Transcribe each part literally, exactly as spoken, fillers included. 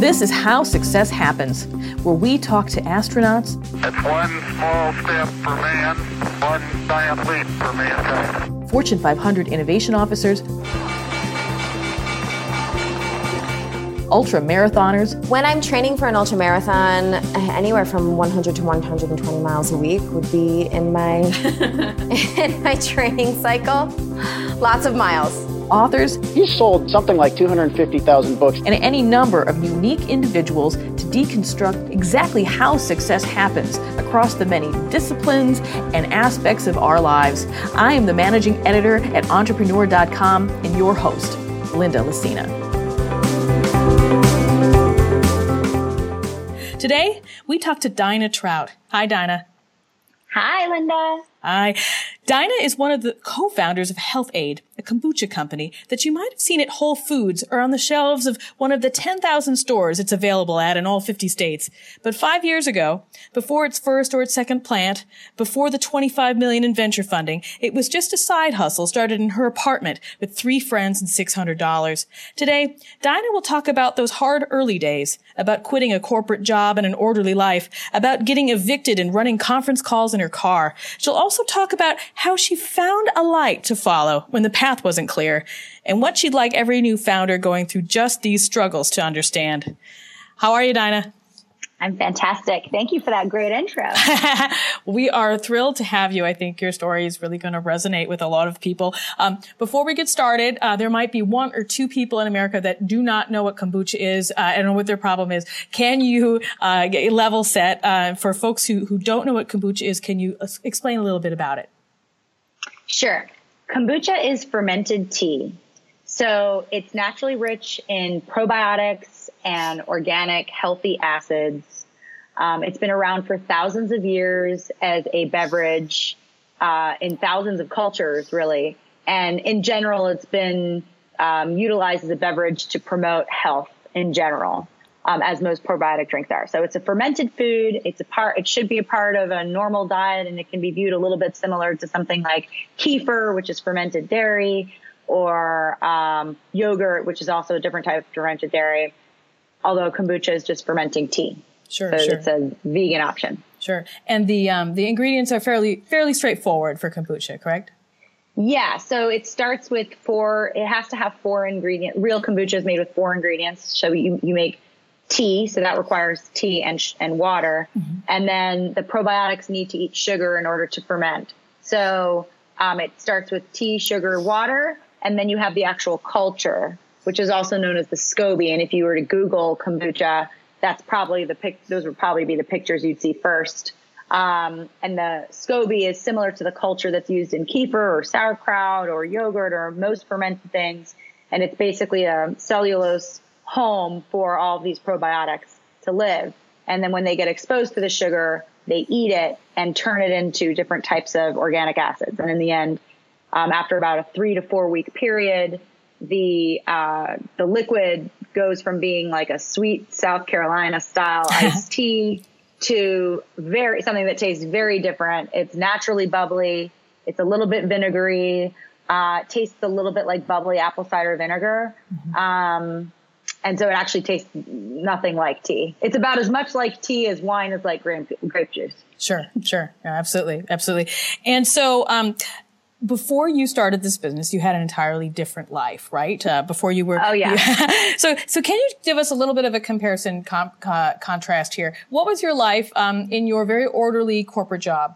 This is How Success Happens, where we talk to astronauts. It's one small step for man, one giant leap for mankind. Fortune five hundred innovation officers, ultra marathoners. When I'm training for an ultra marathon, anywhere from one hundred to one hundred twenty miles a week would be in my in my training cycle. Lots of miles. Authors. He's sold something like two hundred fifty thousand books. And any number of unique individuals to deconstruct exactly how success happens across the many disciplines and aspects of our lives. I am the managing editor at entrepreneur dot com and your host, Linda Lacina. Today, we talk to Dinah Trout. Hi, Dinah. Hi, Linda. Hi. Dinah is one of the co-founders of Health Aid, a kombucha company that you might have seen at Whole Foods or on the shelves of one of the ten thousand stores it's available at in all fifty states. But five years ago, before its first or its second plant, before the twenty-five million dollars in venture funding, it was just a side hustle started in her apartment with three friends and six hundred dollars. Today, Dinah will talk about those hard early days, about quitting a corporate job and an orderly life, about getting evicted and running conference calls in her car. She'll also talk about how she found a light to follow when the path wasn't clear, and what she'd like every new founder going through just these struggles to understand. How are you, Dinah? I'm fantastic. Thank you for that great intro. We are thrilled to have you. I think your story is really going to resonate with a lot of people. Um, before we get started, uh, there might be one or two people in America that do not know what kombucha is uh, and what their problem is. Can you uh, get level set uh, for folks who, who don't know what kombucha is? Can you uh, explain a little bit about it? Sure. Kombucha is fermented tea. So it's naturally rich in probiotics and organic healthy acids. Um, it's been around for thousands of years as a beverage uh, in thousands of cultures, really. And in general, it's been um, utilized as a beverage to promote health in general, um, as most probiotic drinks are. So it's a fermented food. It's a part. It should be a part of a normal diet, and it can be viewed a little bit similar to something like kefir, which is fermented dairy, or um, yogurt, which is also a different type of fermented dairy, although kombucha is just fermenting tea. Sure, so sure. It's a vegan option. Sure. And the um, the ingredients are fairly fairly straightforward for kombucha, correct? Yeah. So it starts with four. It has to have four ingredients. Real kombucha is made with four ingredients. So you you make tea, so that requires tea and sh- and water, mm-hmm. and then the probiotics need to eat sugar in order to ferment. So um, it starts with tea, sugar, water. And then you have the actual culture, which is also known as the SCOBY. And if you were to Google kombucha, that's probably the pic. Those would probably be the pictures you'd see first. Um, and the SCOBY is similar to the culture that's used in kefir or sauerkraut or yogurt or most fermented things. And it's basically a cellulose home for all of these probiotics to live. And then when they get exposed to the sugar, they eat it and turn it into different types of organic acids. And in the end, Um, after about a three to four week period, the uh, the liquid goes from being like a sweet South Carolina style iced tea to very something that tastes very different. It's naturally bubbly. It's a little bit vinegary. Uh, it tastes a little bit like bubbly apple cider vinegar. Mm-hmm. Um, and so it actually tastes nothing like tea. It's about as much like tea as wine is like grape, grape juice. Sure, sure. Yeah, absolutely, absolutely. And so, um, before you started this business, you had an entirely different life, right? Uh, before you were. Oh, yeah. You, so, so can you give us a little bit of a comparison, com, uh, contrast here? What was your life um, in your very orderly corporate job?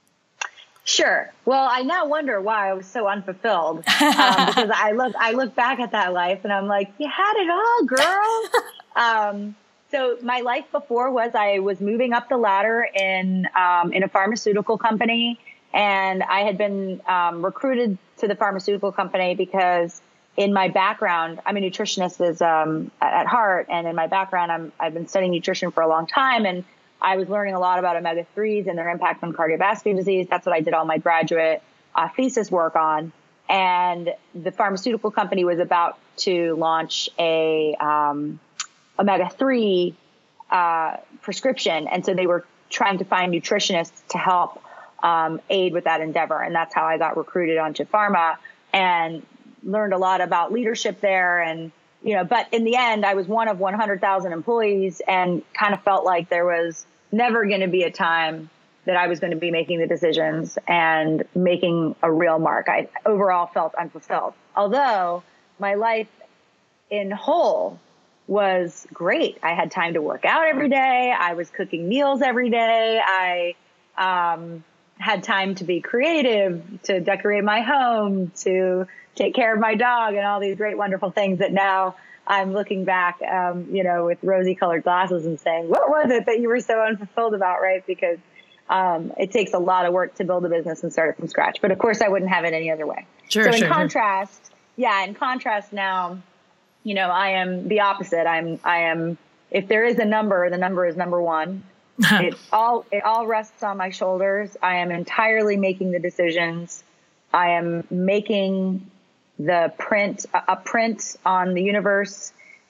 Sure. Well, I now wonder why I was so unfulfilled um, because I look, I look back at that life and I'm like, you had it all, girl. um, so my life before was I was moving up the ladder in um, in a pharmaceutical company. And I had been um, recruited to the pharmaceutical company because in my background, I'm a nutritionist as, um, at heart. And in my background, I'm, I've been studying nutrition for a long time. And I was learning a lot about omega threes and their impact on cardiovascular disease. That's what I did all my graduate uh, thesis work on. And the pharmaceutical company was about to launch a um, omega three uh, prescription. And so they were trying to find nutritionists to help Um, aid with that endeavor. And that's how I got recruited onto pharma and learned a lot about leadership there and you know, but in the end, I was one of one hundred thousand employees and kind of felt like there was never going to be a time that I was going to be making the decisions and making a real mark. I overall felt unfulfilled. Although my life in whole was great. I had time to work out every day. I was cooking meals every day. I um, had time to be creative, to decorate my home, to take care of my dog, and all these great, wonderful things that now I'm looking back, um, you know, with rosy colored glasses and saying, what was it that you were so unfulfilled about, right? Because um, it takes a lot of work to build a business and start it from scratch. But of course, I wouldn't have it any other way. Sure, so in sure, contrast, sure. yeah, in contrast now, you know, I am the opposite. I'm, I am, if there is a number, the number is number one. it all, it all rests on my shoulders. I am entirely making the decisions. I am making the print, a print on the universe.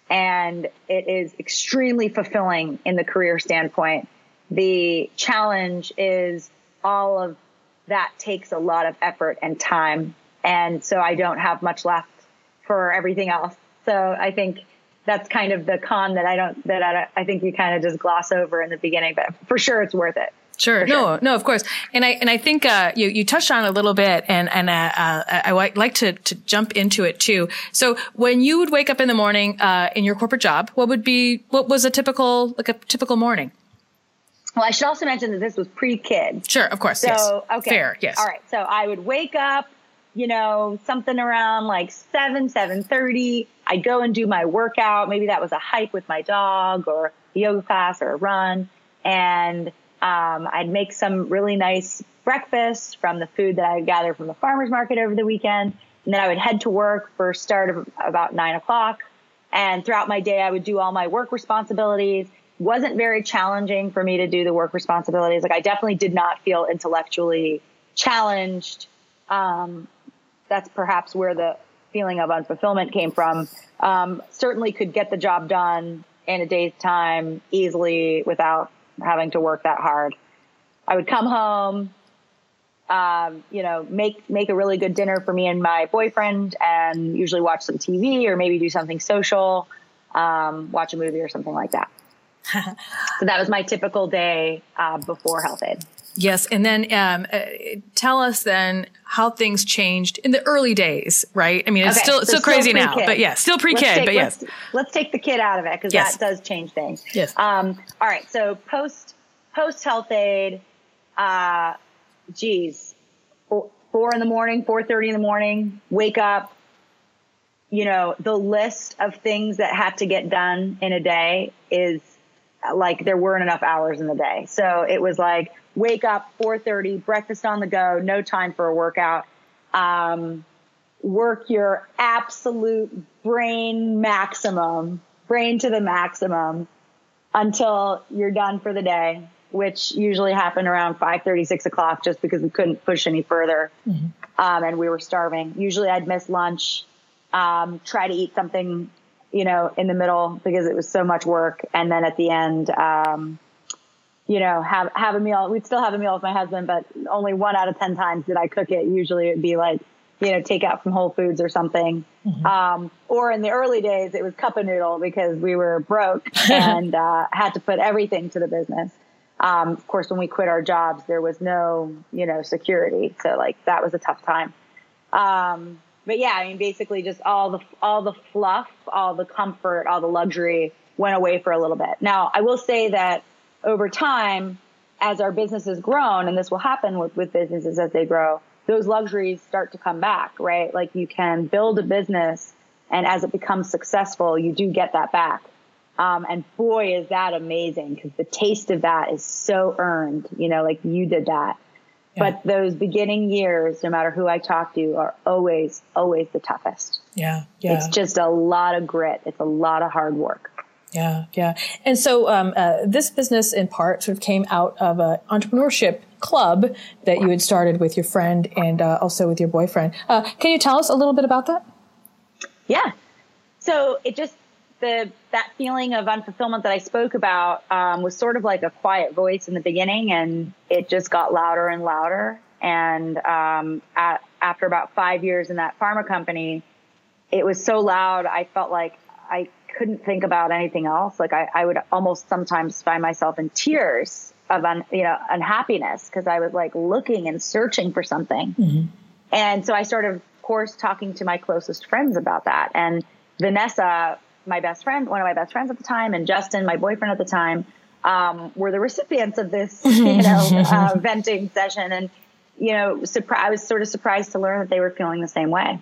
And it is extremely fulfilling in the career standpoint. The challenge is all of that takes a lot of effort and time. And so I don't have much left for everything else. So I think that's kind of the con that I don't, that I, I think you kind of just gloss over in the beginning, but for sure it's worth it. Sure. No, sure. no, of course. And I, and I think, uh, you, you touched on it a little bit and, and, uh, uh I would like to, to jump into it too. So when you would wake up in the morning, uh, in your corporate job, what would be, what was a typical, like a typical morning? Well, I should also mention that this was pre-kid. Sure. Of course. So, yes. okay. Fair. Yes. All right. So I would wake up, you know, something around like seven, seven thirty. I'd go and do my workout. Maybe that was a hike with my dog or a yoga class or a run. And, um, I'd make some really nice breakfast from the food that I would gather from the farmer's market over the weekend. And then I would head to work for a start of about nine o'clock. And throughout my day, I would do all my work responsibilities. Wasn't very challenging for me to do the work responsibilities. Like I definitely did not feel intellectually challenged. Um, that's perhaps where the feeling of unfulfillment came from. Um, certainly could get the job done in a day's time easily without having to work that hard. I would come home, um, you know, make, make a really good dinner for me and my boyfriend and usually watch some T V or maybe do something social, um, watch a movie or something like that. So that was my typical day, uh, before Health Aid. Yes. And then, um, uh, tell us then how things changed in the early days, right? I mean, it's okay, still, so still crazy still now, but yeah, still pre-kid, take, but yes. Let's, let's take the kid out of it because yes. that does change things. Yes. Um, all right. So post, post Health Aid, uh, geez, four, four in the morning, four thirty in the morning, wake up, you know, the list of things that had to get done in a day is like, there weren't enough hours in the day. So it was like, wake up, four thirty, breakfast on the go, no time for a workout. Um, work your absolute brain maximum, brain to the maximum until you're done for the day, which usually happened around five thirty, six o'clock, just because we couldn't push any further. Mm-hmm. Um, and we were starving. Usually I'd miss lunch, um, try to eat something, you know, in the middle because it was so much work. And then at the end, um, you know, have, have a meal. We'd still have a meal with my husband, but only one out of ten times did I cook it. Usually it'd be like, you know, take out from Whole Foods or something. Mm-hmm. Um, or in the early days, it was cup of noodle because we were broke and, uh, had to put everything to the business. Um, of course, when we quit our jobs, there was no, you know, security. So like that was a tough time. Um, but yeah, I mean, basically just all the, all the fluff, all the comfort, all the luxury went away for a little bit. Now I will say that over time, as our business has grown, and this will happen with, with businesses as they grow, those luxuries start to come back, right? Like you can build a business and as it becomes successful, you do get that back. Um, and boy, is that amazing because the taste of that is so earned, you know, like you did that. Yeah. But those beginning years, no matter who I talk to, are always, always the toughest. Yeah. Yeah. It's just a lot of grit. It's a lot of hard work. Yeah, yeah. And so um, uh, this business in part sort of came out of an entrepreneurship club that you had started with your friend and uh, also with your boyfriend. Uh, can you tell us a little bit about that? Yeah. So it just, the that feeling of unfulfillment that I spoke about um, was sort of like a quiet voice in the beginning, and it just got louder and louder. And um, at, after about five years in that pharma company, it was so loud, I felt like I couldn't think about anything else. Like I, I would almost sometimes find myself in tears of, un, you know, unhappiness because I was like looking and searching for something. Mm-hmm. And so I started, of course, talking to my closest friends about that. And Vanessa, my best friend, one of my best friends at the time, and Justin, my boyfriend at the time, um, were the recipients of this, you know, uh, venting session. And, you know, surpri- I was sort of surprised to learn that they were feeling the same way.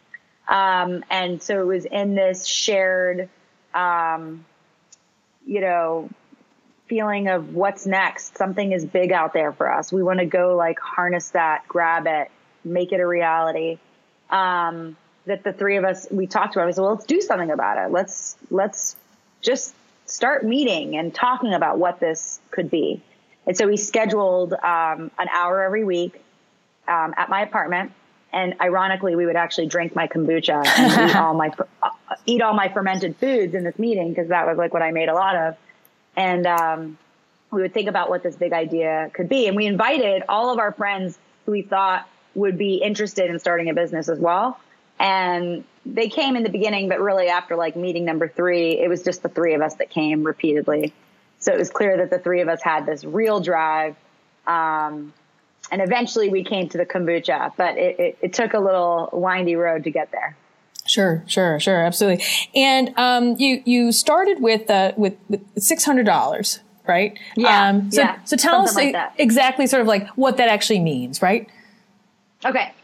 Um, and so it was in this shared, um, you know, feeling of what's next. Something is big out there for us. We want to go like harness that, grab it, make it a reality. Um, that the three of us, we talked about it. We said, well, let's do something about it. Let's, let's just start meeting and talking about what this could be. And so we scheduled, um, an hour every week, um, at my apartment. And ironically, we would actually drink my kombucha and eat all my, uh, eat all my fermented foods in this meeting, because that was like what I made a lot of. And, um, we would think about what this big idea could be. And we invited all of our friends who we thought would be interested in starting a business as well. And they came in the beginning, but really after like meeting number three, it was just the three of us that came repeatedly. So it was clear that the three of us had this real drive. Um, and eventually we came to the kombucha, but it, it, it took a little windy road to get there. Sure, sure, sure. Absolutely. And, um, you, you started with, uh, with, with six hundred dollars, right? Yeah. Um, so, yeah, so tell us like exactly sort of like what that actually means, right? Okay.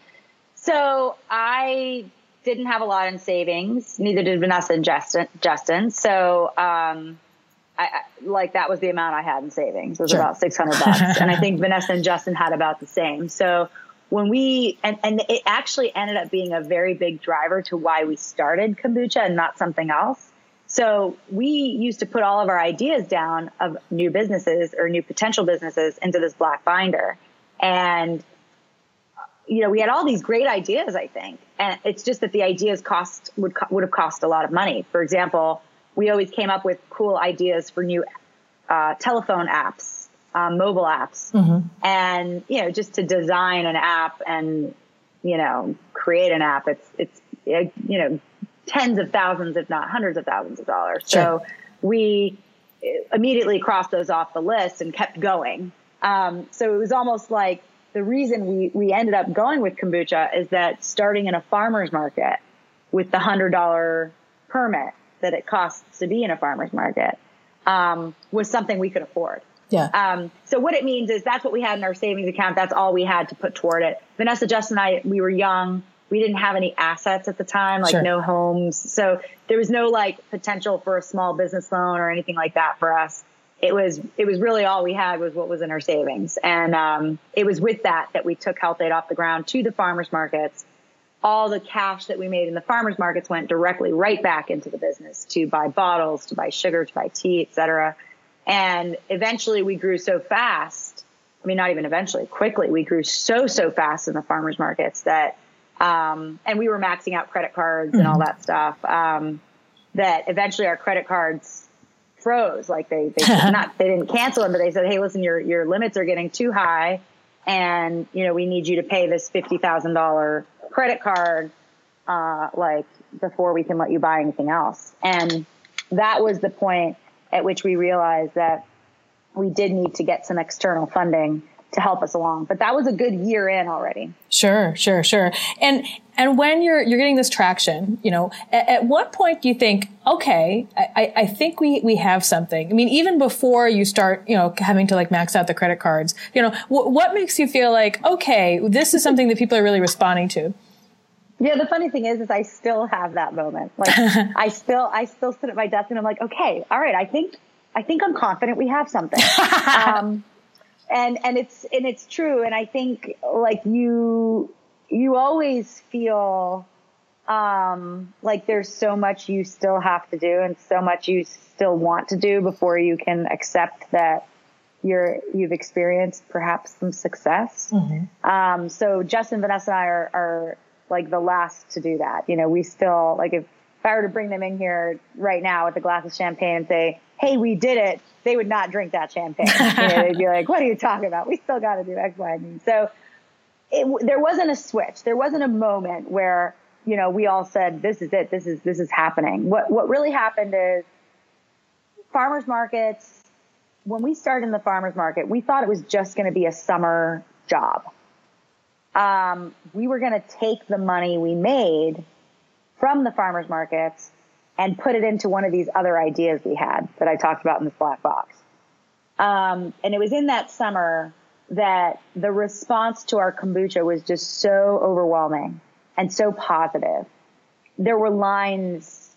So I didn't have a lot in savings. Neither did Vanessa and Justin. Justin. So, um, I, I like that was the amount I had in savings. It was sure. about six hundred bucks. And I think Vanessa and Justin had about the same. So when we, and, and it actually ended up being a very big driver to why we started kombucha and not something else. So we used to put all of our ideas down of new businesses or new potential businesses into this black binder. And, you know, we had all these great ideas, I think. And it's just that the ideas cost would, would have cost a lot of money. For example, we always came up with cool ideas for new uh, telephone apps, um, mobile apps, mm-hmm. and, you know, just to design an app and, you know, create an app. It's, it's, you know, tens of thousands, if not hundreds of thousands of dollars. Sure. So we immediately crossed those off the list and kept going. Um, so it was almost like the reason we, we ended up going with kombucha is that starting in a farmer's market with the one hundred dollars permit that it costs to be in a farmer's market, um, was something we could afford. Yeah. Um, so what it means is that's what we had in our savings account. That's all we had to put toward it. Vanessa, Justin, and I, we were young. We didn't have any assets at the time, like sure. no homes. So there was no like potential for a small business loan or anything like that for us. It was, it was really all we had was what was in our savings. And, um, it was with that that we took Health Aid off the ground to the farmers markets. All the cash that we made in the farmers markets went directly right back into the business to buy bottles, to buy sugar, to buy tea, et cetera. And eventually we grew so fast. I mean, not even eventually, quickly. We grew so, so fast in the farmers markets that, um, and we were maxing out credit cards mm-hmm. and all that stuff, um, that eventually our credit cards froze. Like they, they not, they didn't cancel them, but they said, hey, listen, your, your limits are getting too high. And, you know, we need you to pay this fifty thousand dollars credit card, uh, like before we can let you buy anything else. And that was the point at which we realized that we did need to get some external funding to help us along. But that was a good year in already. Sure, sure, sure. And, and when you're, you're getting this traction, you know, at, at what point do you think, okay, I, I think we, we have something? I mean, even before you start, you know, having to like max out the credit cards, you know, w- what makes you feel like, okay, this is something that people are really responding to? Yeah, the funny thing is, is I still have that moment. Like I still, I still sit at my desk and I'm like, okay, all right, I think, I think I'm confident we have something. um, And, and it's, and it's true. And I think like you, you always feel, um, like there's so much you still have to do and so much you still want to do before you can accept that you're, you've experienced perhaps some success. Mm-hmm. Um, so Justin, Vanessa, and I are, are like the last to do that. You know, we still like if, if I were to bring them in here right now with a glass of champagne and say, hey, we did it, they would not drink that champagne. You know, they'd be like, what are you talking about? We still got to do X, Y, and Z. So it, there wasn't a switch. There wasn't a moment where you know, we all said, this is it. This is, this is happening. What, what really happened is farmers markets, when we started in the farmers market, we thought it was just going to be a summer job. Um, we were going to take the money we made from the farmers markets and put it into one of these other ideas we had that I talked about in this black box. Um, and it was in that summer that the response to our kombucha was just so overwhelming and so positive. There were lines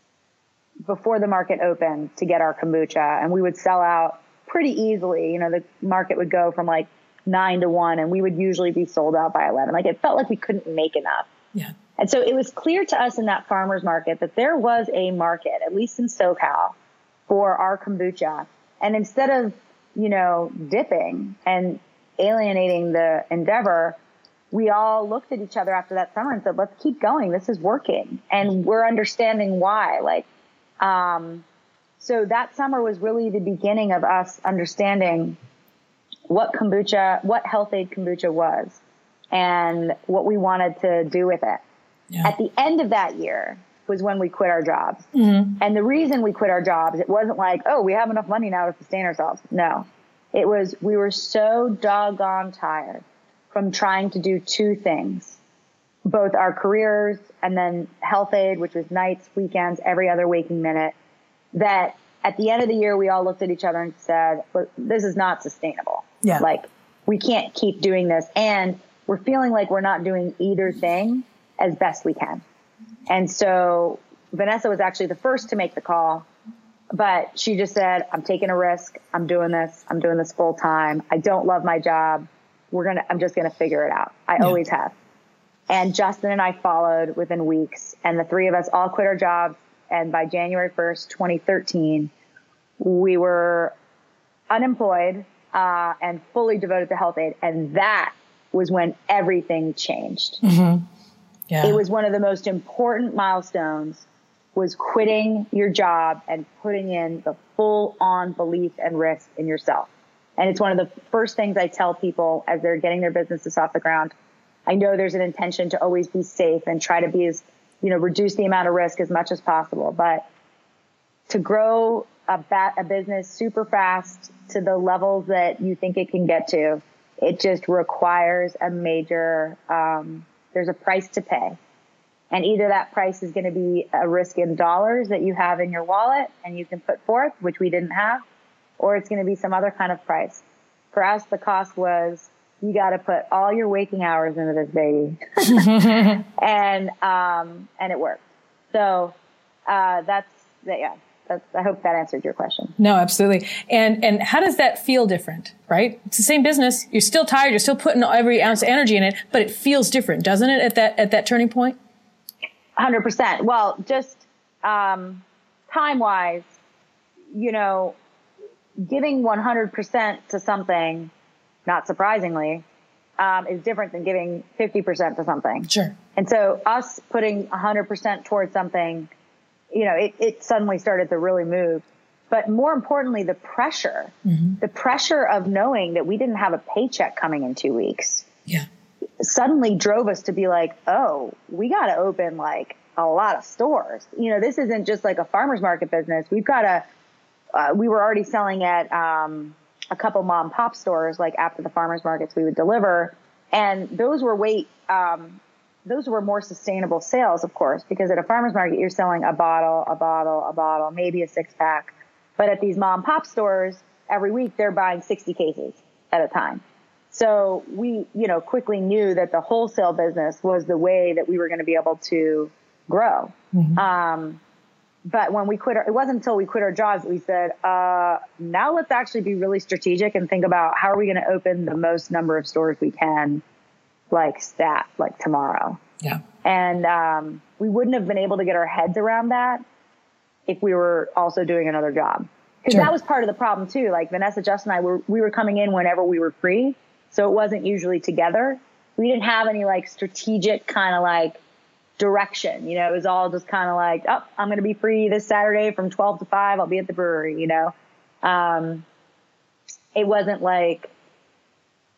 before the market opened to get our kombucha, and we would sell out pretty easily. You know, the market would go from like nine to one, and we would usually be sold out by eleven. Like, it felt like we couldn't make enough. Yeah. And so it was clear to us in that farmer's market that there was a market, at least in SoCal, for our kombucha. And instead of, you know, dipping and alienating the endeavor, we all looked at each other after that summer and said, let's keep going. This is working. And we're understanding why. Like, um, so that summer was really the beginning of us understanding what kombucha, what Health Aid kombucha was and what we wanted to do with it. Yeah. At the end of that year was when we quit our jobs. Mm-hmm. And the reason we quit our jobs, it wasn't like, oh, we have enough money now to sustain ourselves. No, it was, we were so doggone tired from trying to do two things, both our careers and then Health Aid, which was nights, weekends, every other waking minute, that at the end of the year, we all looked at each other and said, look, this is not sustainable. Yeah. Like, we can't keep doing this. And we're feeling like we're not doing either thing as best we can. And so Vanessa was actually the first to make the call, but she just said, I'm taking a risk. I'm doing this. I'm doing this full time. I don't love my job. We're going to, I'm just going to figure it out. I yeah. always have. And Justin and I followed within weeks, and the three of us all quit our jobs. And by January first, twenty thirteen, we were unemployed, uh, and fully devoted to Health Aid. And that was when everything changed. Mm-hmm. Yeah. It was one of the most important milestones, was quitting your job and putting in the full on belief and risk in yourself. And it's one of the first things I tell people as they're getting their businesses off the ground. I know there's an intention to always be safe and try to be as, you know, reduce the amount of risk as much as possible. But to grow a, bat, a business super fast to the levels that you think it can get to, it just requires a major, um, there's a price to pay. And either that price is going to be a risk in dollars that you have in your wallet and you can put forth, which we didn't have, or it's going to be some other kind of price. For us, the cost was, you got to put all your waking hours into this baby. and, um, and it worked. So, uh, that's, yeah, that's, I hope that answered your question. No, absolutely. And, and how does that feel different, right? It's the same business. You're still tired. You're still putting every ounce of energy in it, but it feels different, doesn't it? At that, at that turning point? one hundred percent. Well, just, um, time wise, you know, giving one hundred percent to something, not surprisingly, um, is different than giving fifty percent to something. Sure. And so us putting one hundred percent towards something, you know, it, it suddenly started to really move. But more importantly, the pressure, mm-hmm. the pressure of knowing that we didn't have a paycheck coming in two weeks. Yeah. Suddenly drove us to be like, oh, we got to open like a lot of stores. You know, this isn't just like a farmer's market business. We've got to, uh, we were already selling at, um, a couple mom and pop stores, like after the farmers markets we would deliver. And those were weight, um, those were more sustainable sales, of course, because at a farmer's market, you're selling a bottle, a bottle, a bottle, maybe a six pack. But at these mom and pop stores, every week they're buying sixty cases at a time. So we, you know, quickly knew that the wholesale business was the way that we were going to be able to grow. Mm-hmm. Um, But when we quit, our, it wasn't until we quit our jobs that we said, uh, now let's actually be really strategic and think about how are we going to open the most number of stores we can, like stat, like tomorrow. Yeah. And um, we wouldn't have been able to get our heads around that if we were also doing another job. Because sure. that was part of the problem too. Like Vanessa, Justin, and I were, we were coming in whenever we were free. So it wasn't usually together. We didn't have any like strategic kind of like direction, you know, it was all just kind of like, oh, I'm going to be free this Saturday from twelve to five. I'll be at the brewery, you know. Um, it wasn't like,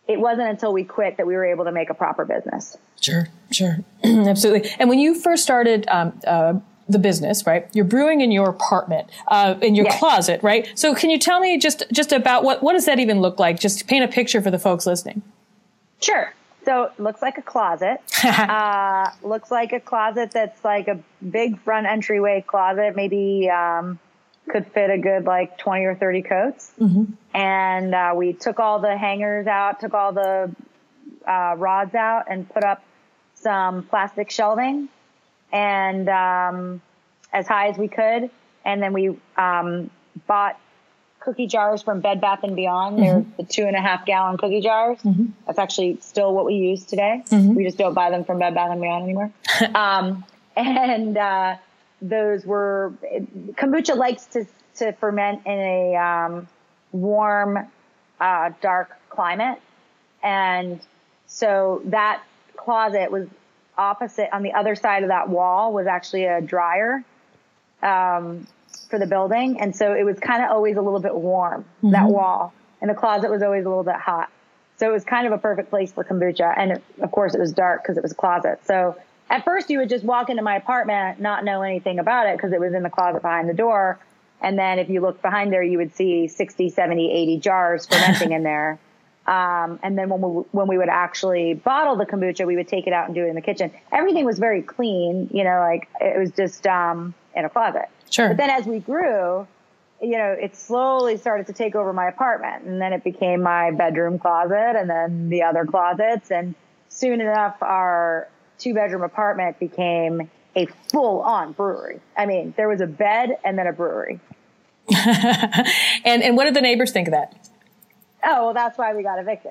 it wasn't until we quit that we were able to make a proper business. Sure, sure. Absolutely. And when you first started um, uh, the business, right, you're brewing in your apartment, uh, in your yes. closet, right? So can you tell me just, just about what, what does that even look like? Just to paint a picture for the folks listening. Sure. So it looks like a closet. uh, looks like a closet that's like a big front entryway closet, maybe um, could fit a good like twenty or thirty coats. Mm-hmm. And uh, we took all the hangers out, took all the uh, rods out and put up some plastic shelving and um, as high as we could. And then we um, bought cookie jars from Bed Bath and Beyond. They're mm-hmm. the two and a half gallon cookie jars. Mm-hmm. That's actually still what we use today. Mm-hmm. We just don't buy them from Bed Bath and Beyond anymore. um, and uh, those were kombucha likes to to ferment in a um, warm, uh, dark climate, and so that closet was opposite on the other side of that wall was actually a dryer. Um, for the building. And so it was kind of always a little bit warm, mm-hmm. that wall, and the closet was always a little bit hot. So it was kind of a perfect place for kombucha. And it, of course it was dark because it was a closet. So at first you would just walk into my apartment, not know anything about it because it was in the closet behind the door. And then if you looked behind there, you would see sixty, seventy, eighty jars fermenting in there. Um, and then when we, when we would actually bottle the kombucha, we would take it out and do it in the kitchen. Everything was very clean, you know, like it was just, um, in a closet. Sure. But then as we grew, you know, it slowly started to take over my apartment, and then it became my bedroom closet and then the other closets. And soon enough, our two bedroom apartment became a full on brewery. I mean, there was a bed and then a brewery. and, and what did the neighbors think of that? Oh, well, that's why we got evicted.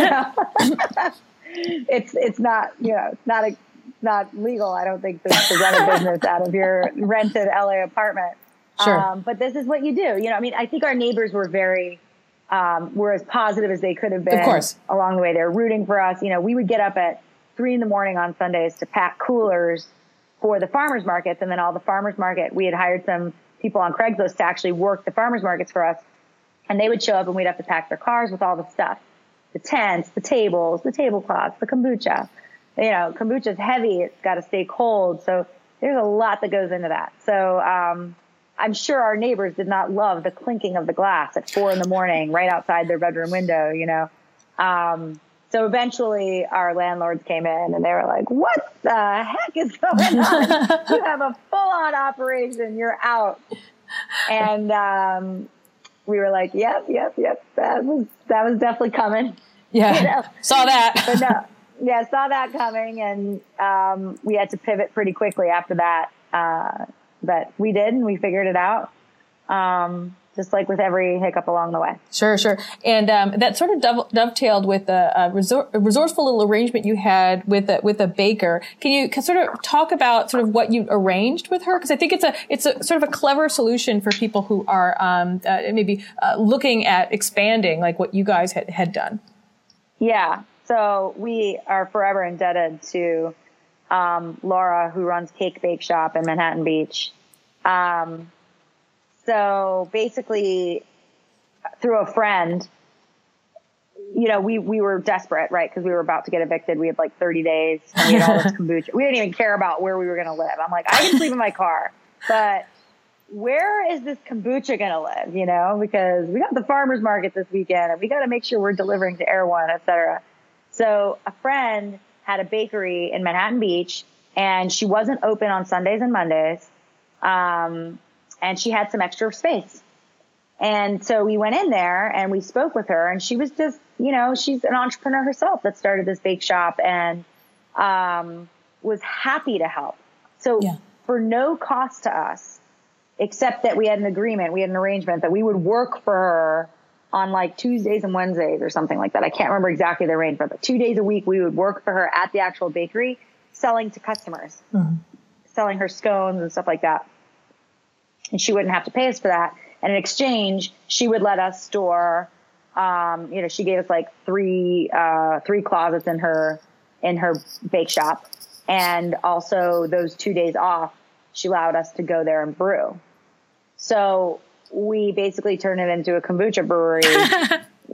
it's, it's not, you know, it's not a, not legal, I don't think, to, to run a business out of your rented L A apartment. Sure. Um, but this is what you do. You know, I mean, I think our neighbors were very, um, were as positive as they could have been. Of course. Along the way. They're rooting for us. You know, we would get up at three in the morning on Sundays to pack coolers for the farmers markets. And then all the farmers market, we had hired some people on Craigslist to actually work the farmers markets for us. And they would show up and we'd have to pack their cars with all the stuff, the tents, the tables, the tablecloths, the kombucha. You know, kombucha is heavy. It's got to stay cold. So there's a lot that goes into that. So, um, I'm sure our neighbors did not love the clinking of the glass at four in the morning, right outside their bedroom window, you know? Um, so eventually our landlords came in and they were like, what the heck is going on? You have a full on operation. You're out. And, um, we were like, yep, yep, yep. That was, that was definitely coming. Yeah. You know? Saw that. But no. Yeah, saw that coming, and um, we had to pivot pretty quickly after that. Uh, but we did, and we figured it out, um, just like with every hiccup along the way. Sure, sure. And um, that sort of dove- dovetailed with a, a, resor- a resourceful little arrangement you had with a, with a baker. Can you can sort of talk about sort of what you arranged with her? Because I think it's a it's a sort of a clever solution for people who are um, uh, maybe uh, looking at expanding, like what you guys had, had done. Yeah. So we are forever indebted to um, Laura, who runs Cake Bake Shop in Manhattan Beach. Um, so basically, through a friend, you know, we, we were desperate, right? Because we were about to get evicted. We had like thirty days. And we had all this kombucha. We didn't even care about where we were going to live. I'm like, I can sleep in my car, but where is this kombucha going to live? You know, because we got the farmers market this weekend, and we got to make sure we're delivering to Erewhon, et cetera. So a friend had a bakery in Manhattan Beach, and she wasn't open on Sundays and Mondays. Um, and she had some extra space. And so we went in there and we spoke with her, and she was just, you know, she's an entrepreneur herself that started this bake shop and, um, was happy to help. So yeah. For no cost to us, except that we had an agreement, we had an arrangement that we would work for her on like Tuesdays and Wednesdays or something like that. I can't remember exactly the arrangement, but two days a week we would work for her at the actual bakery, selling to customers, mm-hmm. selling her scones and stuff like that. And she wouldn't have to pay us for that. And in exchange, she would let us store, um, you know, she gave us like three, uh, three closets in her, in her bake shop. And also those two days off, she allowed us to go there and brew. So we basically turned it into a kombucha brewery,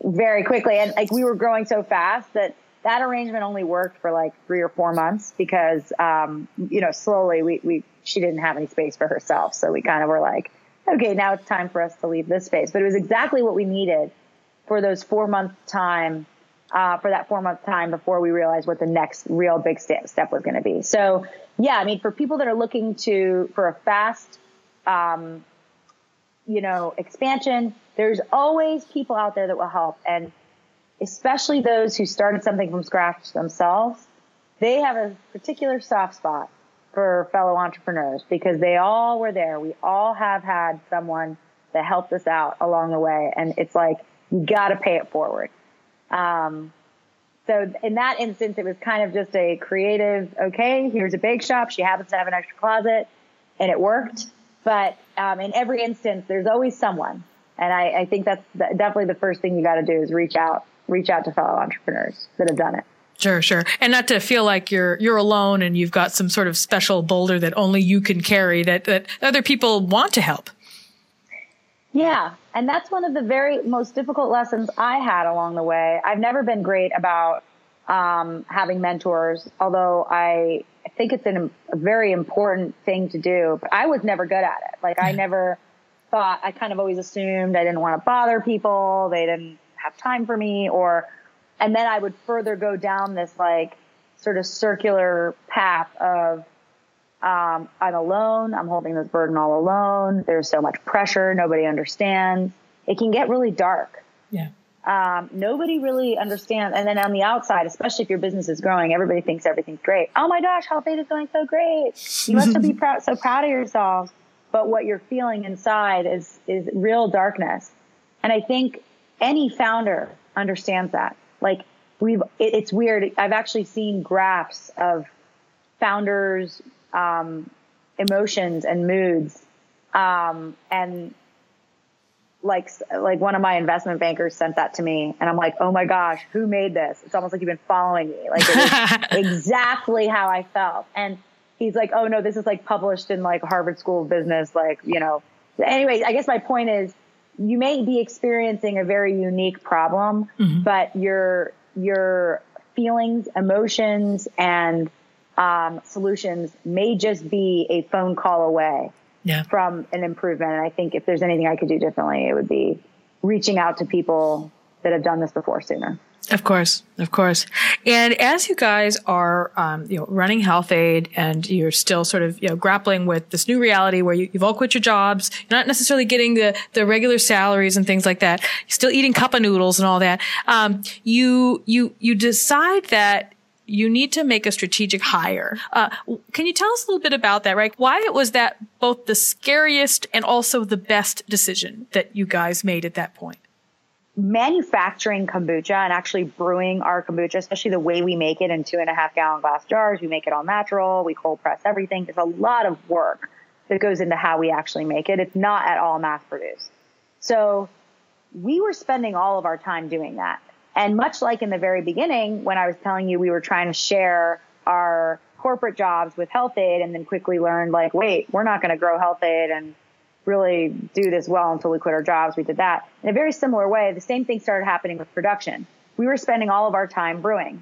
very quickly. And like we were growing so fast that that arrangement only worked for like three or four months because, um, you know, slowly we, we, she didn't have any space for herself. So we kind of were like, okay, now it's time for us to leave this space. But it was exactly what we needed for those four month time, uh, for that four month time before we realized what the next real big step, step was going to be. So yeah, I mean, for people that are looking to, for a fast, um, you know, expansion, there's always people out there that will help. And especially those who started something from scratch themselves, they have a particular soft spot for fellow entrepreneurs because they all were there. We all have had someone that helped us out along the way. And it's like, you got to pay it forward. Um, so in that instance, it was kind of just a creative, okay, here's a bake shop. She happens to have an extra closet and it worked. But um, in every instance, there's always someone. And I, I think that's definitely the first thing you got to do is reach out. reach out to fellow entrepreneurs that have done it. Sure, sure. And not to feel like you're, you're alone and you've got some sort of special boulder that only you can carry, that, that other people want to help. Yeah. And that's one of the very most difficult lessons I had along the way. I've never been great about, um, having mentors, although I think it's an, a very important thing to do, but I was never good at it. Like I never thought, I kind of always assumed I didn't want to bother people. They didn't have time for me, or, and then I would further go down this like sort of circular path of, um, I'm alone. I'm holding this burden all alone. There's so much pressure. Nobody understands. It can get really dark. Yeah. Um, nobody really understands. And then on the outside, especially if your business is growing, everybody thinks everything's great. Oh my gosh, Health-Ade is going so great. You must be proud, so proud of yourself. But what you're feeling inside is, is real darkness. And I think any founder understands that. Like we've, it, it's weird. I've actually seen graphs of founders, um, emotions and moods. Um, and like, like one of my investment bankers sent that to me and I'm like, oh my gosh, who made this? It's almost like you've been following me. Like it is exactly how I felt. And he's like, oh no, this is like published in like Harvard School of Business. Like, you know, anyway, I guess my point is, you may be experiencing a very unique problem, mm-hmm. but your, your feelings, emotions, and, um, solutions may just be a phone call away yeah. from an improvement. And I think if there's anything I could do differently, it would be reaching out to people that have done this before sooner. Of course, of course. And as you guys are, um, you know, running Health-Ade and you're still sort of, you know, grappling with this new reality where you, you've all quit your jobs, you're not necessarily getting the, the regular salaries and things like that. You're still eating cup of noodles and all that. Um, you, you, you decide that you need to make a strategic hire. Uh, can you tell us a little bit about that, right? Why it was that both the scariest and also the best decision that you guys made at that point? Manufacturing kombucha and actually brewing our kombucha, especially the way we make it in two and a half gallon glass jars, we make it all natural. We cold press everything. There's a lot of work that goes into how we actually make it. It's not at all mass produced. So we were spending all of our time doing that. And much like in the very beginning, when I was telling you we were trying to share our corporate jobs with Health-Ade and then quickly learned like, wait, we're not going to grow Health-Ade and really do this well until we quit our jobs. We did that. In a very similar way, the same thing started happening with production. We were spending all of our time brewing.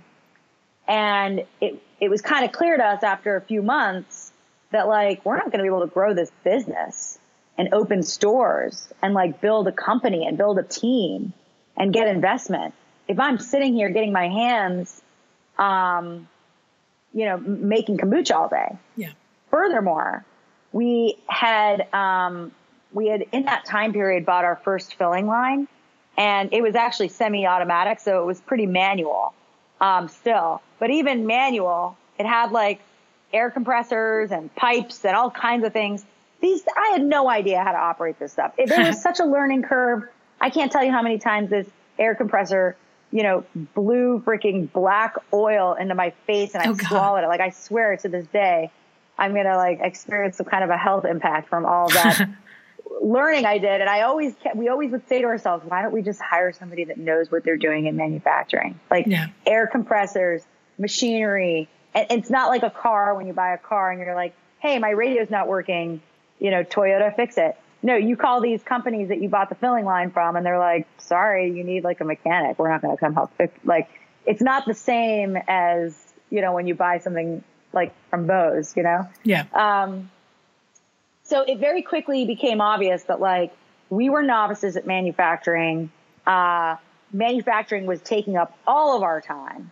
And it, it was kind of clear to us after a few months that like, we're not going to be able to grow this business and open stores and like build a company and build a team and get investment if I'm sitting here getting my hands, um, you know, making kombucha all day. Yeah. Furthermore, we had, um, we had in that time period bought our first filling line, and it was actually semi-automatic. So it was pretty manual, um, still, but even manual, it had like air compressors and pipes and all kinds of things. These, I had no idea how to operate this stuff. It, there was such a learning curve. I can't tell you how many times this air compressor, you know, blew freaking black oil into my face and I oh, swallowed God. it. Like, I swear to this day, I'm going to like experience some kind of a health impact from all of that learning I did. And I always kept, we always would say to ourselves, why don't we just hire somebody that knows what they're doing in manufacturing? Like yeah. air compressors, machinery. And it's not like a car when you buy a car and you're like, hey, my radio's not working, you know, Toyota, fix it. no, you call these companies that you bought the filling line from and they're like, sorry, you need like a mechanic. We're not going to come help fix. Like, it's not the same as, you know, when you buy something like from Bose, you know? Yeah. Um, so it very quickly became obvious that like we were novices at manufacturing. Uh, manufacturing was taking up all of our time,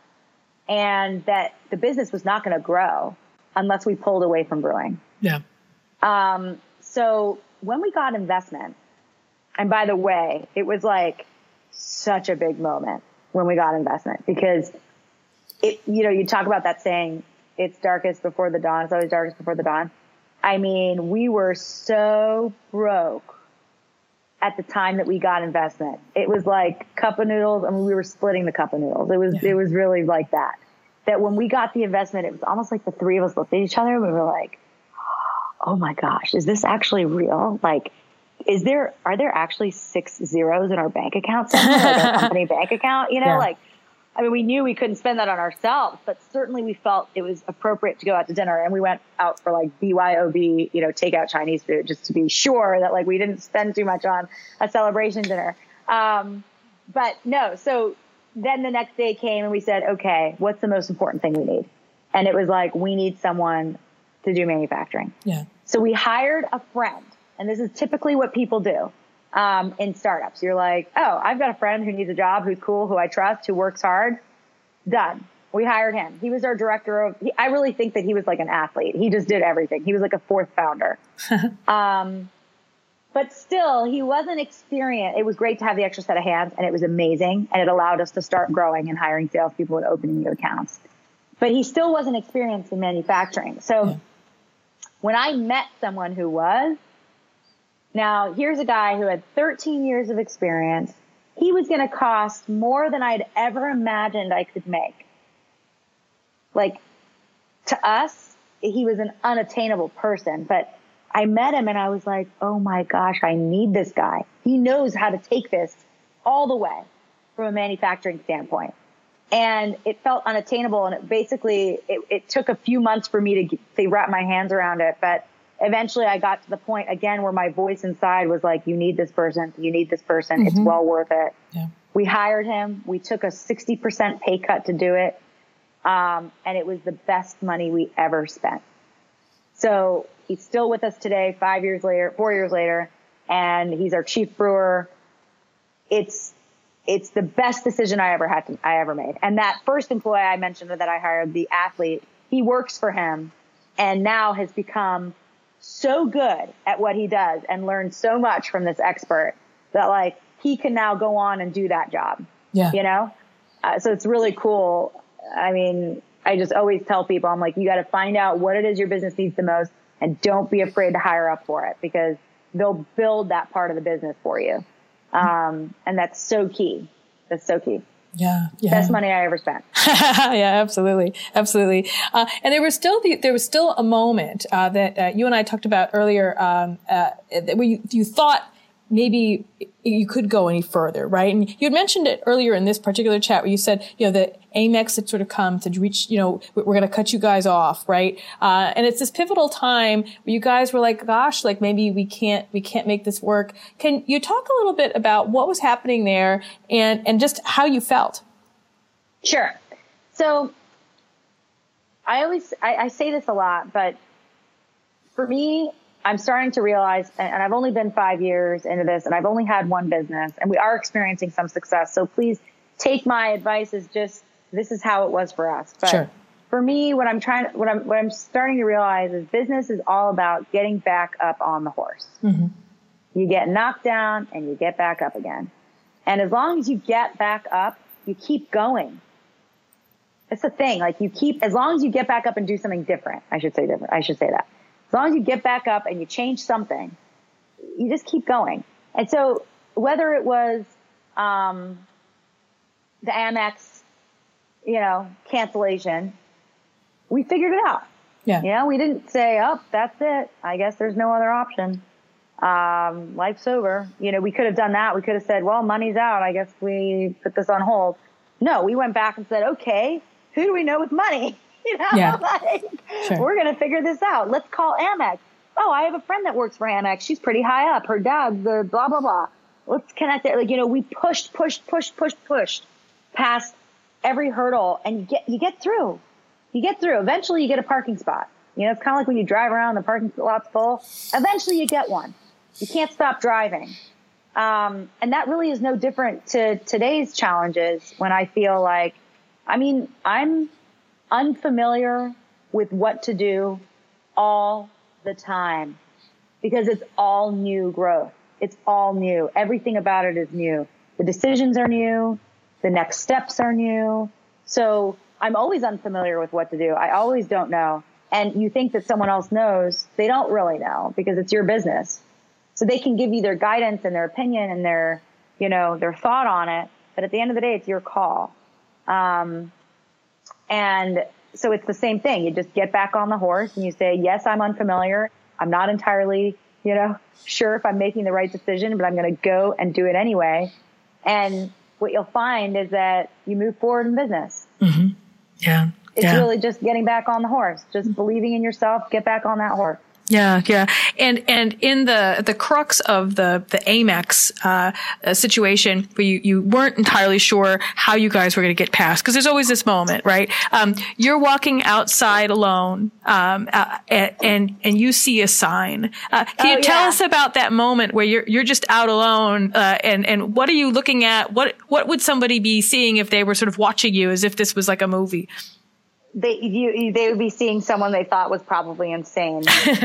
and that the business was not going to grow unless we pulled away from brewing. Yeah. Um, so when we got investment, and by the way, it was like such a big moment when we got investment, because it, you know, you talk about that saying, it's darkest before the dawn. It's always darkest before the dawn. I mean, we were so broke at the time that we got investment. It was like cup of noodles. I mean, we were splitting the cup of noodles. It was, yeah. it was really like that, that when we got the investment, it was almost like the three of us looked at each other and we were like, oh my gosh, is this actually real? Like, is there, are there actually six zeros in our bank account somewhere, like our company bank account, you know, yeah. like, I mean, we knew we couldn't spend that on ourselves, but certainly we felt it was appropriate to go out to dinner, and we went out for like B Y O B, you know, takeout Chinese food, just to be sure that like we didn't spend too much on a celebration dinner. Um, but no, so then the next day came and we said, okay, what's the most important thing we need? And it was like, we need someone to do manufacturing. Yeah. So we hired a friend, and this is typically what people do. Um, in startups, you're like, oh, I've got a friend who needs a job, who's cool, who I trust, who works hard. Done. We hired him. He was our director of, he, I really think that he was like an athlete. He just did everything. He was like a fourth founder. um, but still, he wasn't experienced. It was great to have the extra set of hands, and it was amazing. And it allowed us to start growing and hiring salespeople and opening new accounts. But he still wasn't experienced in manufacturing. So yeah. when I met someone who was, now, here's a guy who had thirteen years of experience. He was going to cost more than I'd ever imagined I could make. Like, to us, he was an unattainable person. But I met him and I was like, oh my gosh, I need this guy. He knows how to take this all the way from a manufacturing standpoint. And it felt unattainable. And it basically, it, it took a few months for me to, to wrap my hands around it. But eventually I got to the point again where my voice inside was like, you need this person, you need this person. Mm-hmm. It's well worth it. Yeah. We hired him. We took a sixty percent pay cut to do it. Um, and it was the best money we ever spent. So he's still with us today, five years later, four years later, and he's our chief brewer. It's, it's the best decision I ever had to, I ever made. And that first employee I mentioned that I hired, the athlete, he works for him and now has become so good at what he does and learned so much from this expert that like he can now go on and do that job. Yeah. You know? Uh, so it's really cool. I mean, I just always tell people, I'm like, you got to find out what it is your business needs the most, and don't be afraid to hire up for it, because they'll build that part of the business for you. Um, and that's so key. That's so key. Yeah, yeah. Best money I ever spent. Yeah, absolutely, absolutely. Uh, and there was still the, there was still a moment uh, that uh, you and I talked about earlier, um, uh, where you, you thought maybe you could go any further, right? And you had mentioned it earlier in this particular chat where you said, you know, that Amex had sort of come to reach, you know, we're going to cut you guys off, right? Uh, and it's this pivotal time where you guys were like, gosh, like maybe we can't, we can't make this work. Can you talk a little bit about what was happening there and, and just how you felt? Sure. So I always, I, I say this a lot, but for me, I'm starting to realize, and I've only been five years into this, and I've only had one business, and we are experiencing some success. So please take my advice as just, this is how it was for us. But sure. For me, what I'm trying, what I'm, what I'm starting to realize is business is all about getting back up on the horse. Mm-hmm. You get knocked down and you get back up again. And as long as you get back up, you keep going. It's the thing. Like you keep, as long as you get back up and do something different, I should say different. I should say that. As long as you get back up and you change something, you just keep going. And so whether it was um, the Amex, you know, cancellation, we figured it out. Yeah. You know, we didn't say, oh, that's it. I guess there's no other option. Um, life's over. You know, we could have done that. We could have said, well, money's out. I guess we put this on hold. No, we went back and said, okay, who do we know with money? You know, yeah. like, sure. we're going to figure this out. Let's call Amex. oh, I have a friend that works for Amex. She's pretty high up. Her dad's the blah, blah, blah. Let's connect there. Like, you know, we pushed, pushed, pushed, pushed, pushed past every hurdle, and you get, you get through. You get through. Eventually you get a parking spot. You know, it's kind of like when you drive around, the parking lot's full. Eventually you get one. You can't stop driving. Um, and that really is no different to today's challenges when I feel like, I mean, I'm unfamiliar with what to do all the time because it's all new growth. It's all new. Everything about it is new. The decisions are new. The next steps are new. So I'm always unfamiliar with what to do. I always don't know. And you think that someone else knows. They don't really know because it's your business. So they can give you their guidance and their opinion and their, you know, their thought on it. But at the end of the day, it's your call. Um, and so it's the same thing. You just get back on the horse and you say, yes, I'm unfamiliar. I'm not entirely, you know, sure if I'm making the right decision, but I'm going to go and do it anyway. And what you'll find is that you move forward in business. Mm-hmm. Yeah. It's yeah. really just getting back on the horse, just believing in yourself, get back on that horse. Yeah, yeah. And, and in the, the crux of the, the Amex, uh, situation where you, you weren't entirely sure how you guys were going to get past, because there's always this moment, right? Um, you're walking outside alone, um, uh, and, and you see a sign. Uh, can oh, you tell yeah. us about that moment where you're, you're just out alone, uh, and, and what are you looking at? What, what would somebody be seeing if they were sort of watching you as if this was like a movie? They you, they would be seeing someone they thought was probably insane.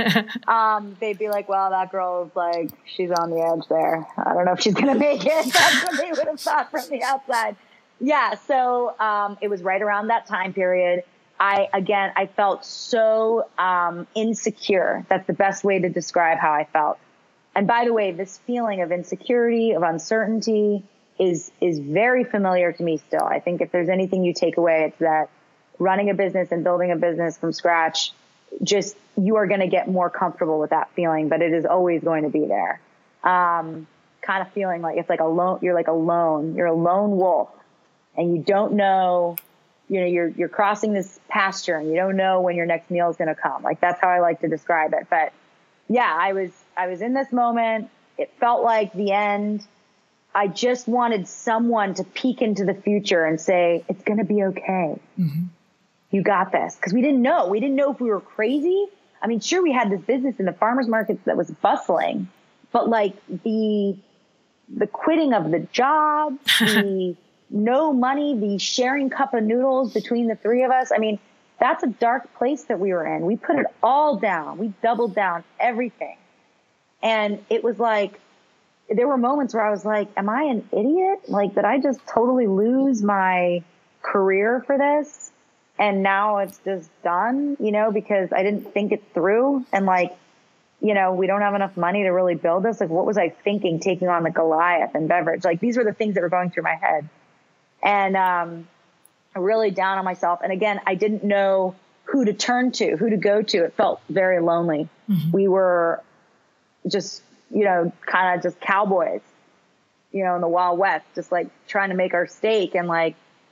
um, they'd be like, well, that girl is like, she's on the edge there. I don't know if she's going to make it. That's what they would have thought from the outside. Yeah. So um, it was right around that time period. I, again, I felt so um, insecure. That's the best way to describe how I felt. And by the way, this feeling of insecurity, of uncertainty is is very familiar to me still. I think if there's anything you take away, it's that running a business and building a business from scratch, just, you are going to get more comfortable with that feeling, but it is always going to be there. Um, kind of feeling like it's like a lone, you're like a lone, you're a lone wolf and you don't know, you know, you're, you're crossing this pasture and you don't know when your next meal is going to come. Like, that's how I like to describe it. But yeah, I was, I was in this moment. It felt like the end. I just wanted someone to peek into the future and say, it's going to be okay. Mm-hmm. You got this. Because we didn't know. We didn't know if we were crazy. I mean, sure, we had this business in the farmers markets that was bustling, but like the the quitting of the job, the no money, the sharing cup of noodles between the three of us. I mean, that's a dark place that we were in. We put it all down. We doubled down everything. And it was like, there were moments where I was like, am I an idiot? Like, did I just totally lose my career for this? And now it's just done, you know, because I didn't think it through. And like, you know, we don't have enough money to really build this. Like, what was I thinking taking on the Goliath and beverage? Like, these were the things that were going through my head. And um, really down on myself. And again, I didn't know who to turn to, who to go to. It felt very lonely. Mm-hmm. We were just, you know, kind of just cowboys, you know, in the Wild West, just like trying to make our stake. And like,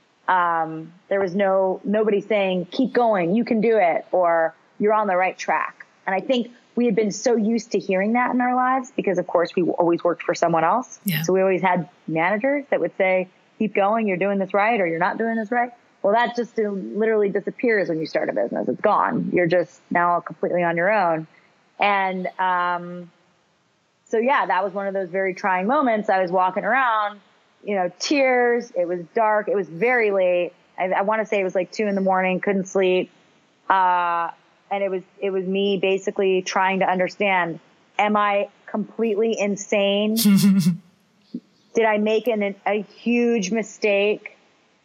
um, there was no, nobody saying, keep going, you can do it, or you're on the right track. And I think we had been so used to hearing that in our lives because of course we always worked for someone else. Yeah. So we always had managers that would say, keep going, you're doing this right, or you're not doing this right. Well, that just literally disappears when you start a business. It's gone. You're just now completely on your own. And, um, so yeah, that was one of those very trying moments. I was walking around, you know, tears. It was dark. It was very late. I, I want to say it was like two in the morning, couldn't sleep. Uh, and it was, it was me basically trying to understand, am I completely insane? Did I make an, a huge mistake?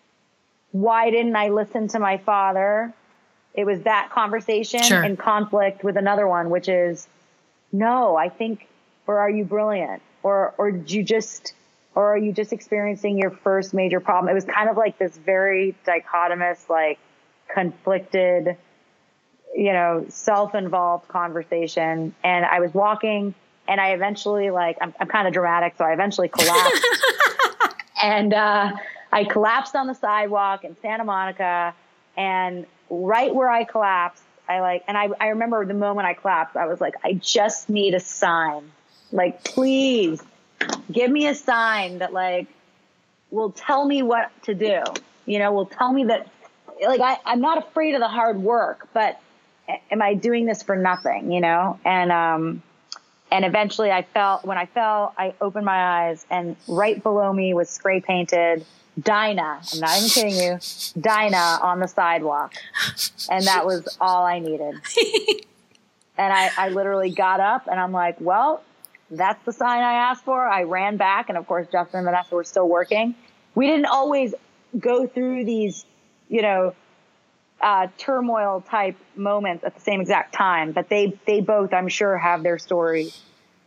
Why didn't I listen to my father? It was that conversation sure. in conflict with another one, which is, no, I think, or are you brilliant? Or, or did you just, or are you just experiencing your first major problem? It was kind of like this very dichotomous, like conflicted, you know, self-involved conversation. And I was walking and I eventually like, I'm, I'm kind of dramatic. So I eventually collapsed and, uh, I collapsed on the sidewalk in Santa Monica, and right where I collapsed, I like, and I, I remember the moment I clapped, I was like, I just need a sign. Like, please give me a sign that like will tell me what to do. You know, will tell me that like, I, I'm not afraid of the hard work, but am I doing this for nothing, you know? And, um, and eventually I felt, when I fell, I opened my eyes and right below me was spray painted Dinah. I'm not even kidding you. Dinah on the sidewalk. And that was all I needed. And I, I literally got up and I'm like, well, that's the sign I asked for. I ran back. And of course, Justin and Vanessa were still working. We didn't always go through these, you know, uh, turmoil type moments at the same exact time, but they, they both, I'm sure, have their stories.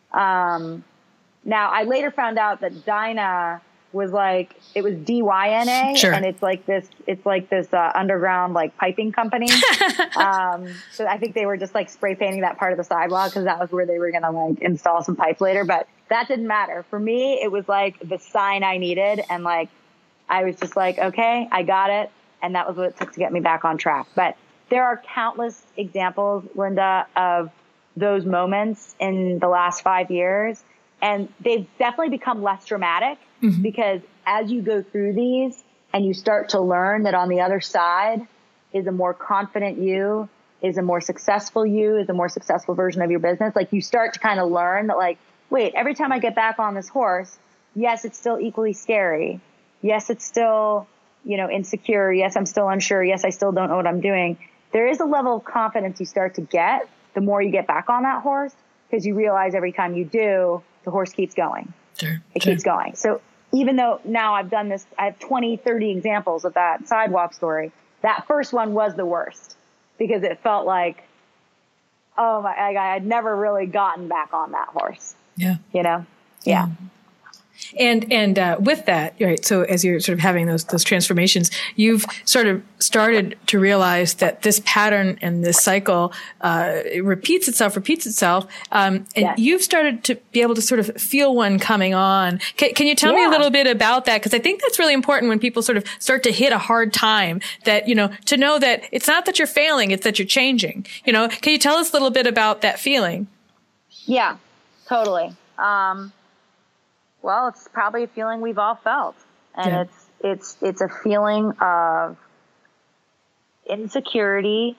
Um, now I later found out that Dinah was like, it was D Y N A, sure. and it's like this, it's like this, uh, underground, like piping company. um, so I think they were just like spray painting that part of the sidewalk because that was where they were going to like install some pipes later, but that didn't matter. For me, it was like the sign I needed. And like, I was just like, okay, I got it. And that was what it took to get me back on track. But there are countless examples, Linda, of those moments in the last five years. And they've definitely become less dramatic mm-hmm. because as you go through these and you start to learn that on the other side is a more confident you, is a more successful you, is a more successful version of your business. Like you start to kind of learn that like, wait, every time I get back on this horse, yes, it's still equally scary. Yes, it's still, you know, insecure. Yes, I'm still unsure. Yes, I still don't know what I'm doing. There is a level of confidence you start to get the more you get back on that horse because you realize every time you do, the horse keeps going. Sure, it sure. keeps going. So even though now I've done this, I have twenty, thirty examples of that sidewalk story. That first one was the worst because it felt like, oh my, I had never really gotten back on that horse. Yeah. You know? Yeah. yeah. And, and, uh, with that, right. So as you're sort of having those, those transformations, you've sort of started to realize that this pattern and this cycle, uh, it repeats itself, repeats itself. Um, and yes. you've started to be able to sort of feel one coming on. Can, can you tell yeah. me a little bit about that? Cause I think that's really important when people sort of start to hit a hard time that, you know, to know that it's not that you're failing, it's that you're changing. You know, can you tell us a little bit about that feeling? Yeah, totally. Um, Well, it's probably a feeling we've all felt. And yeah. it's, it's, it's a feeling of insecurity,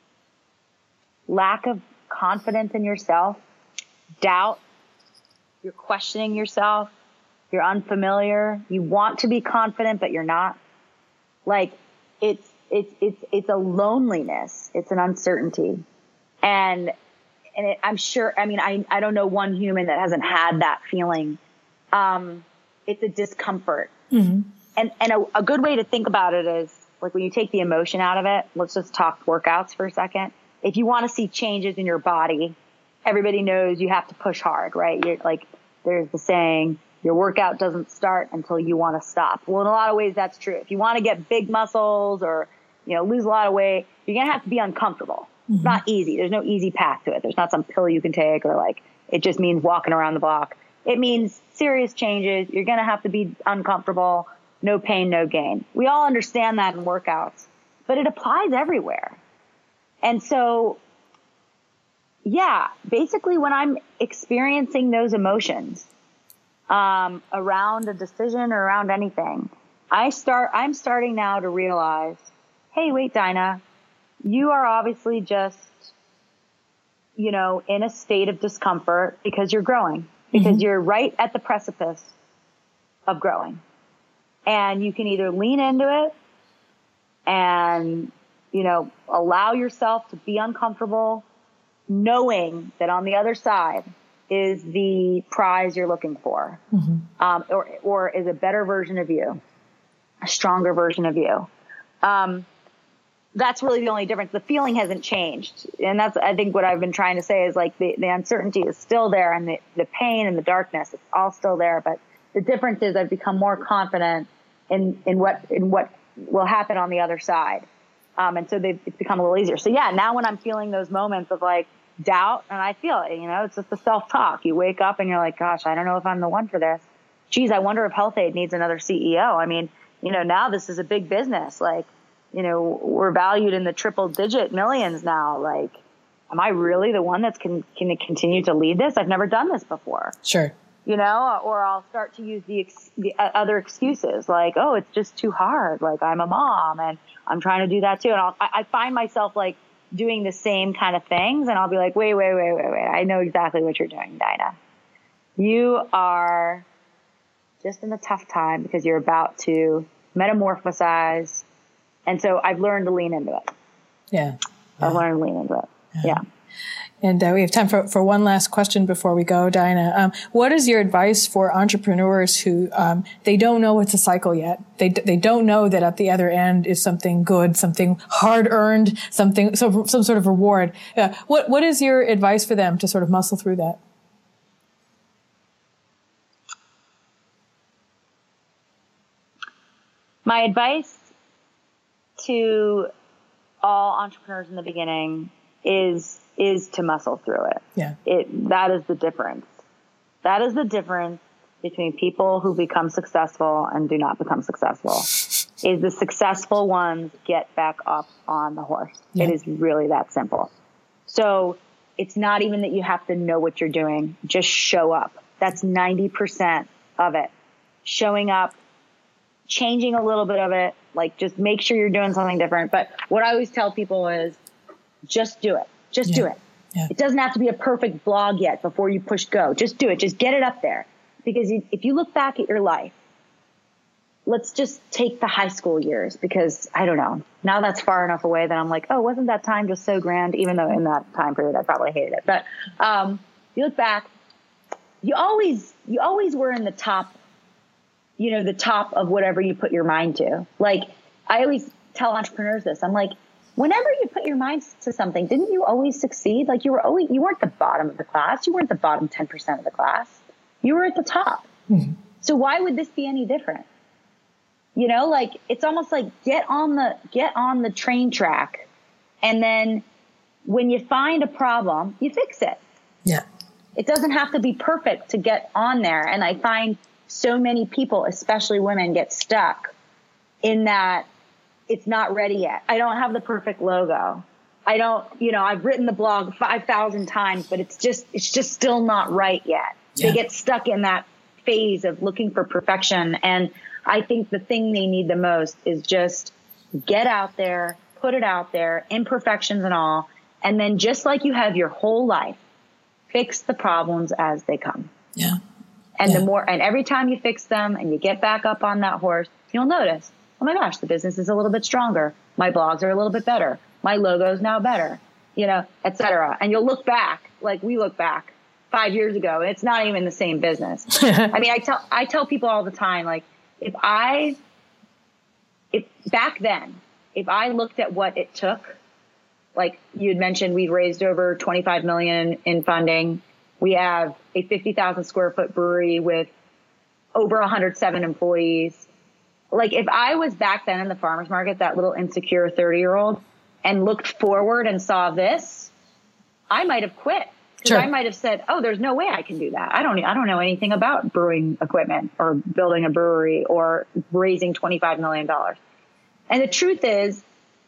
lack of confidence in yourself, doubt. You're questioning yourself. You're unfamiliar. You want to be confident, but you're not. Like it's, it's, it's, it's a loneliness. It's an uncertainty. And, and it, I'm sure, I mean, I, I don't know one human that hasn't had that feeling. Um, it's a discomfort. Mm-hmm. And, and a, a good way to think about it is like when you take the emotion out of it, let's just talk workouts for a second. If you want to see changes in your body, everybody knows you have to push hard, right? You're like, there's the saying, your workout doesn't start until you want to stop. Well, in a lot of ways, that's true. If you want to get big muscles or, you know, lose a lot of weight, you're going to have to be uncomfortable. Mm-hmm. It's not easy. There's no easy path to it. There's not some pill you can take or like, it just means walking around the block. It means serious changes. You're going to have to be uncomfortable. No pain, no gain. We all understand that in workouts, but it applies everywhere. And so, yeah, basically when I'm experiencing those emotions, um, around a decision or around anything, I start, I'm starting now to realize, hey, wait, Dinah, you are obviously just, you know, in a state of discomfort because you're growing. Because mm-hmm. you're right at the precipice of growing. And you can either lean into it and, you know, allow yourself to be uncomfortable, knowing that on the other side is the prize you're looking for, mm-hmm. um, or, or is a better version of you, a stronger version of you. Um, that's really the only difference. The feeling hasn't changed. And that's, I think what I've been trying to say is like the, the uncertainty is still there and the, the pain and the darkness, it's all still there. But the difference is I've become more confident in, in what, in what will happen on the other side. Um, and so they've, it's become a little easier. So yeah, now when I'm feeling those moments of like doubt and I feel it, you know, it's just the self-talk. You wake up and you're like, gosh, I don't know if I'm the one for this. Geez, I wonder if Health Aid needs another C E O. I mean, you know, now this is a big business. Like, you know, we're valued in the triple digit millions now. Like, am I really the one that's can, can continue to lead this? I've never done this before. Sure. You know, or I'll start to use the, ex- the other excuses like, oh, it's just too hard. Like, I'm a mom and I'm trying to do that too. And I'll, I, I find myself like doing the same kind of things. And I'll be like, wait, wait, wait, wait, wait. I know exactly what you're doing, Dinah. You are just in a tough time because you're about to metamorphosize. And so I've learned to lean into it. Yeah. yeah. I've learned to lean into it. Yeah. yeah. And uh, we have time for, for one last question before we go, Dinah. Um, what is your advice for entrepreneurs who um, they don't know it's a cycle yet? They they don't know that at the other end is something good, something hard earned, something some some sort of reward. Uh, what what is your advice for them to sort of muscle through that? My advice to all entrepreneurs in the beginning is is to muscle through it. Yeah. It that is the difference. That is the difference between people who become successful and do not become successful. Is the successful ones get back up on the horse. Yeah. It is really that simple. So it's not even that you have to know what you're doing. Just show up. That's ninety percent of it. Showing up, changing a little bit of it, like just make sure you're doing something different. But what I always tell people is just do it. Just yeah. do it. Yeah. It doesn't have to be a perfect blog yet before you push go. Just do it. Just get it up there. Because if you look back at your life, let's just take the high school years because I don't know. Now that's far enough away that I'm like, oh, wasn't that time just so grand? Even though in that time period, I probably hated it. But um, you look back, you always, you always were in the top, you know, the top of whatever you put your mind to. Like I always tell entrepreneurs this. I'm like, whenever you put your mind to something, didn't you always succeed? Like you were always, you weren't the bottom of the class. You weren't the bottom ten percent of the class. You were at the top. Mm-hmm. So why would this be any different? You know, like it's almost like get on the, get on the train track. And then when you find a problem, you fix it. Yeah. It doesn't have to be perfect to get on there. And I find so many people, especially women, get stuck in that it's not ready yet. I don't have the perfect logo. I don't, you know, I've written the blog five thousand times, but it's just, it's just still not right yet. Yeah. They get stuck in that phase of looking for perfection. And I think the thing they need the most is just get out there, put it out there, imperfections and all. And then just like you have your whole life, fix the problems as they come. Yeah. And yeah. the more, and every time you fix them and you get back up on that horse, you'll notice, oh my gosh, the business is a little bit stronger. My blogs are a little bit better. My logo is now better, you know, et cetera. And you'll look back, like we look back five years ago, and it's not even the same business. I mean, I tell, I tell people all the time, like if I, if back then, if I looked at what it took, like you had mentioned, we'd raised over twenty-five million in funding. We have a fifty thousand square foot brewery with over one hundred seven employees. Like if I was back then in the farmer's market, that little insecure thirty year old and looked forward and saw this, I might have quit. Because sure. I might have said, oh, there's no way I can do that. I don't, I don't know anything about brewing equipment or building a brewery or raising twenty-five million dollars. And the truth is,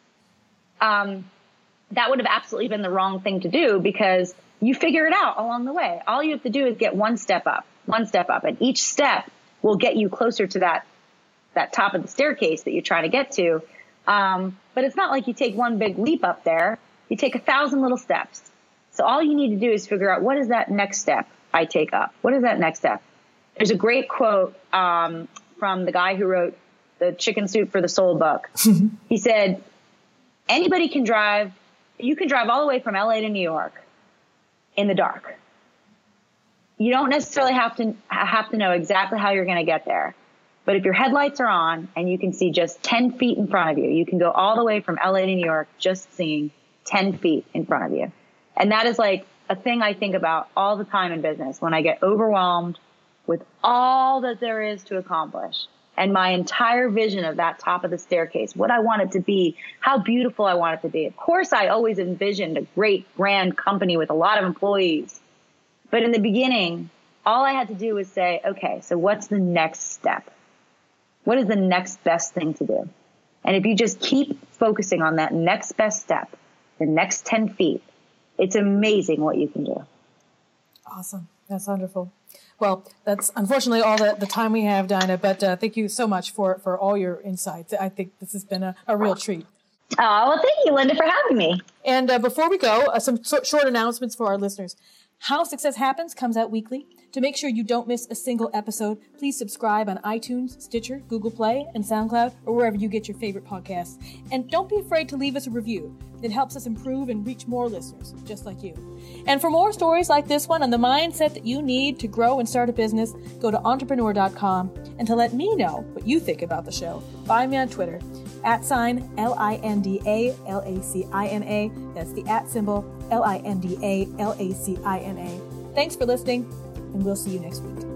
um, that would have absolutely been the wrong thing to do because you figure it out along the way. All you have to do is get one step up, one step up. And each step will get you closer to that, that top of the staircase that you're trying to get to. Um, but it's not like you take one big leap up there. You take a thousand little steps. So all you need to do is figure out what is that next step I take up? What is that next step? There's a great quote um, from the guy who wrote the Chicken Soup for the Soul book. He said, anybody can drive, you can drive all the way from L A to New York in the dark. You don't necessarily have to have to know exactly how you're going to get there. But if your headlights are on and you can see just ten feet in front of you, you can go all the way from L A to New York just seeing ten feet in front of you. And that is like a thing I think about all the time in business when I get overwhelmed with all that there is to accomplish and my entire vision of that top of the staircase, what I want it to be, how beautiful I want it to be. Of course, I always envisioned a great, grand company with a lot of employees. But in the beginning, all I had to do was say, okay, so what's the next step? What is the next best thing to do? And if you just keep focusing on that next best step, the next ten feet, it's amazing what you can do. Awesome. That's wonderful. Well, that's unfortunately all the, the time we have, Dinah, but uh, thank you so much for, for all your insights. I think this has been a, a real treat. Oh, well, thank you, Linda, for having me. And uh, before we go, uh, some so- short announcements for our listeners. How Success Happens comes out weekly. To make sure you don't miss a single episode, please subscribe on iTunes, Stitcher, Google Play, and SoundCloud, or wherever you get your favorite podcasts. And don't be afraid to leave us a review. It helps us improve and reach more listeners, just like you. And for more stories like this one and the mindset that you need to grow and start a business, go to entrepreneur dot com. And to let me know what you think about the show, find me on Twitter, at sign L I N D A L A C I N A. That's the at symbol, L I N D A L A C I N A. Thanks for listening, and we'll see you next week.